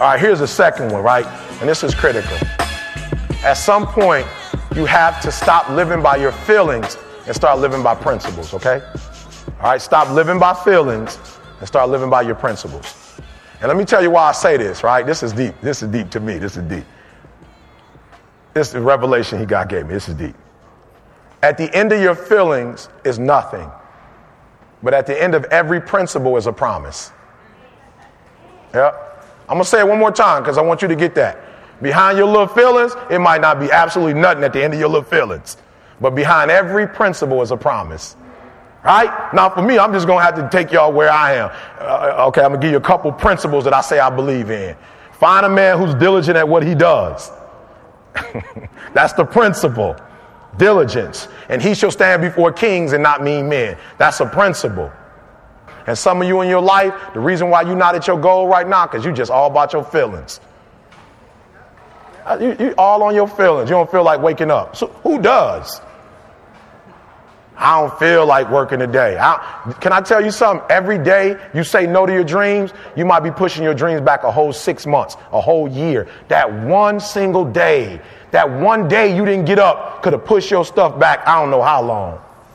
All right, here's the second one, right? And this is critical. At some point, you have to stop living by your feelings and start living by principles, okay? All right, stop living by feelings and start living by your principles. And let me tell you why I say this, right? This is deep. This is deep to me. This is deep. This is the revelation God gave me. This is deep. At the end of your feelings is nothing. But at the end of every principle is a promise. Yeah. I'm going to say it one more time because I want you to get that. Behind your little feelings, it might not be absolutely nothing at the end of your little feelings. But behind every principle is a promise. Right? Now, for me, I'm just going to have to take y'all where I am. Okay, I'm going to give you a couple principles that I say I believe in. Find a man who's diligent at what he does. That's the principle. Diligence. And he shall stand before kings and not mean men. That's a principle. And some of you in your life, the reason why you're not at your goal right now, because you just all about your feelings. You all on your feelings. You don't feel like waking up. So who does? I don't feel like working today. Can I tell you something? Every day you say no to your dreams, you might be pushing your dreams back a whole 6 months, a whole year. That one single day, that one day you didn't get up could have pushed your stuff back I don't know how long.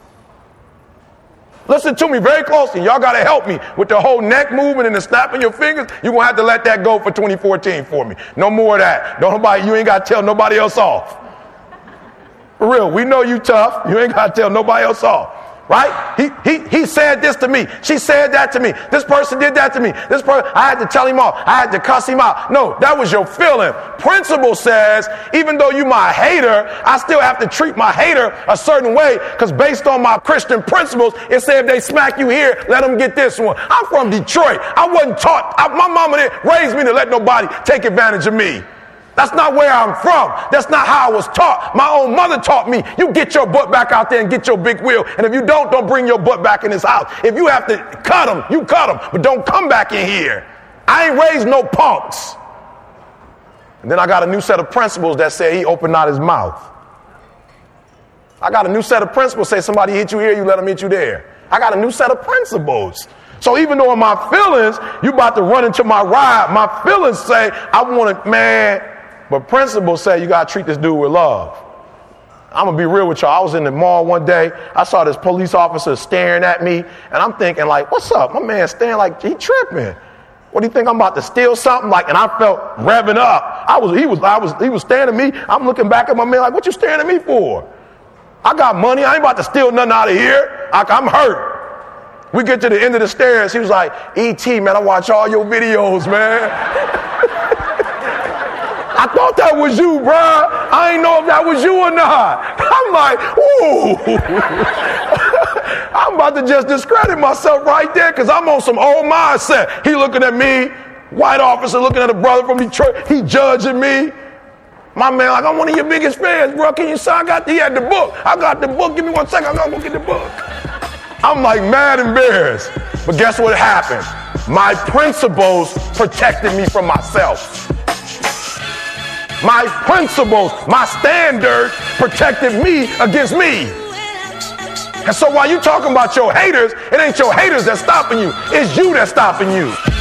Listen to me very closely. Y'all got to help me with the whole neck movement and the snapping your fingers. You're going to have to let that go for 2014 for me. No more of that. You ain't got to tell nobody else off. For real, we know you tough. You ain't got to tell nobody else off. Right? He said this to me. She said that to me. This person did that to me. This person, I had to tell him off. I had to cuss him out. No, that was your feeling. Principle says, even though you my hater, I still have to treat my hater a certain way because based on my Christian principles, it said if they smack you here, let them get this one. I'm from Detroit. I wasn't taught. My mama didn't raise me to let nobody take advantage of me. That's not where I'm from. That's not how I was taught. My own mother taught me, you get your butt back out there and get your big wheel. And if you don't bring your butt back in this house. If you have to cut them, you cut them. But don't come back in here. I ain't raised no punks. And then I got a new set of principles that say he opened not his mouth. I got a new set of principles say somebody hit you here, you let them hit you there. I got a new set of principles. So even though in my feelings, you about to run into my ride, my feelings say, I want to, man. But principles say you got to treat this dude with love. I'm going to be real with y'all. I was in the mall one day. I saw this police officer staring at me. And I'm thinking like, what's up? My man staring like he tripping. What do you think? I'm about to steal something? Like, and I felt revving up. He was staring at me. I'm looking back at my man like, what you staring at me for? I got money. I ain't about to steal nothing out of here. I'm hurt. We get to the end of the stairs. He was like, E.T., man, I watch all your videos, man. I thought that was you, bruh. I ain't know if that was you or not. I'm like, ooh. I'm about to just discredit myself right there because I'm on some old mindset. He looking at me, white officer looking at a brother from Detroit. He judging me. My man, like, I'm one of your biggest fans, bro. Can you sign? He had the book. I got the book. Give me 1 second. I gotta go get the book. I'm like mad embarrassed. But guess what happened? My principles protected me from myself. My principles, my standard protected me against me. And so while you talking about your haters, it ain't your haters that's stopping you. It's you that's stopping you.